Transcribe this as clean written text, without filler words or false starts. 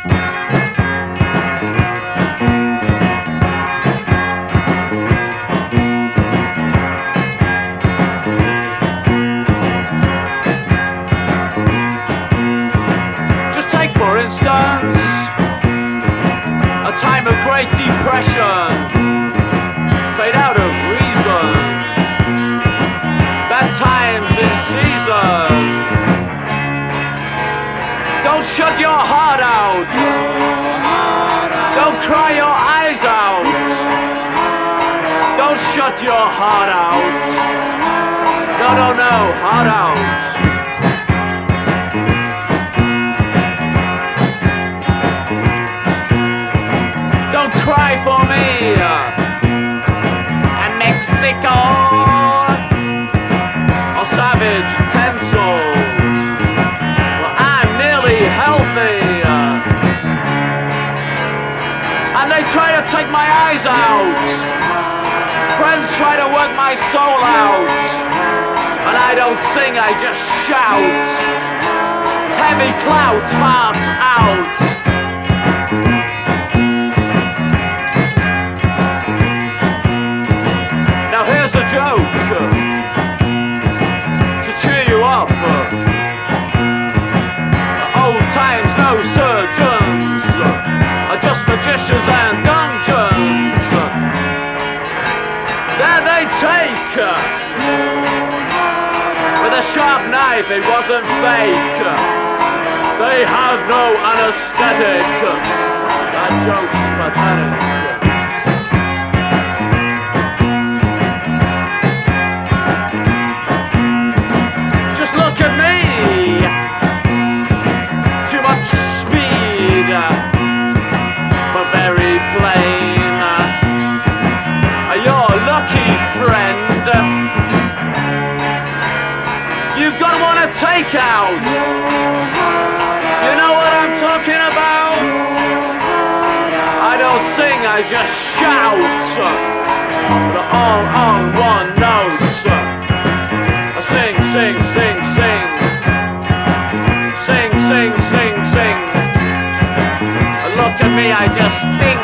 For instance, a time of great depression, fade out of reason, bad times in season. Don't shut your heart out, don't cry your eyes out, don't shut your heart out, no, heart out. Cry for me and Mexico or Savage Pencil. Well, I'm nearly healthy and they try to take my eyes out. Friends try to work my soul out and I don't sing, I just shout. Heavy clouds, heart out. Here's a joke to cheer you up. Old times, no surgeons, just magicians and dungeons. There they take, with a sharp knife, it wasn't fake. They had no anesthetic. That joke's pathetic. You gotta wanna take out. You know what I'm talking about? I don't sing, I just shout. But all on one note. I sing, sing, sing, sing. Sing, sing, sing, sing. Look at me, I just sting.